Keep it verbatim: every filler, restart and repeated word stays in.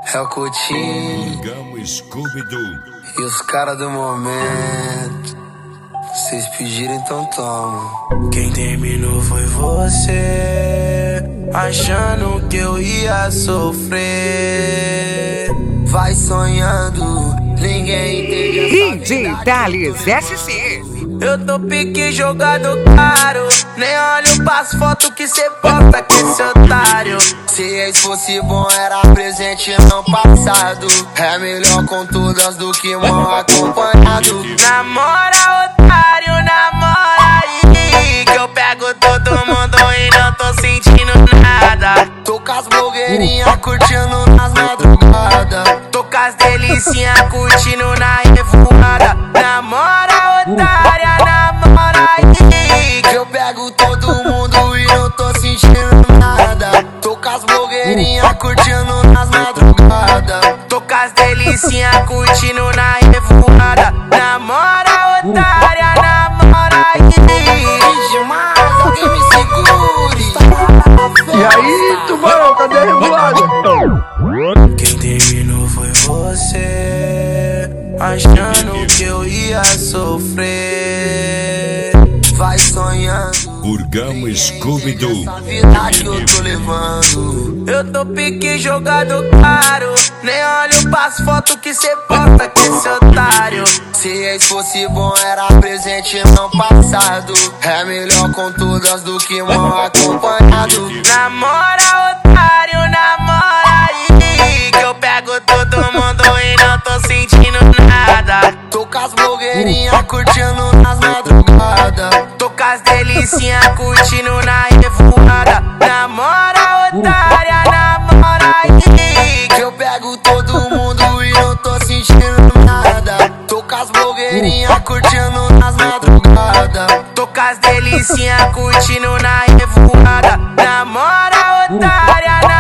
É o Coutinho e os caras do momento. Vocês pediram, então toma. Quem terminou foi você, achando que eu ia sofrer. Vai sonhando, ninguém entende. D J Thales S C. Eu tô pique jogado caro, nem olho pras fotos que cê posta com esse otário. Se ex fosse bom era presente não passado. É melhor com todas do que mal acompanhado. Namora otário, namora aí, que eu pego todo mundo e não tô sentindo nada. Tô com as blogueirinhas curtindo nas madrugadas. Tô com as delicinhas curtindo na revoada. Namora otária, namora aí, que eu pego todo mundo e não tô sentindo nada. Tô com as blogueirinhas curtindo nas madrugadas. Tô com as delicinhas curtindo na revoada. Namora otária, namora aí. Demais, alguém me segure. E aí, tubarão, cadê a revoada? Quem terminou foi você, achando que eu ia sofrer. Vai sonhando, Burgão Scooby-Doo. essa vida que eu tô levando. Eu tô pique jogado caro, nem olho pras fotos que cê posta com esse otário. Se ex fosse bom era presente não passado. É melhor com todas do que mal acompanhado. Namora otário, namora aí, que eu pego todo mundo e não tô sentindo nada. Tô com as blogueirinhas curtindo nas madrugadas. Tô com as delicinhas curtindo na revoada. Namora otária, namora aí, que eu pego todo mundo e não tô sentindo nada. Tô com as blogueirinhas curtindo nas madrugadas. Tô com as delicinhas curtindo na revoada. Namora otária, namora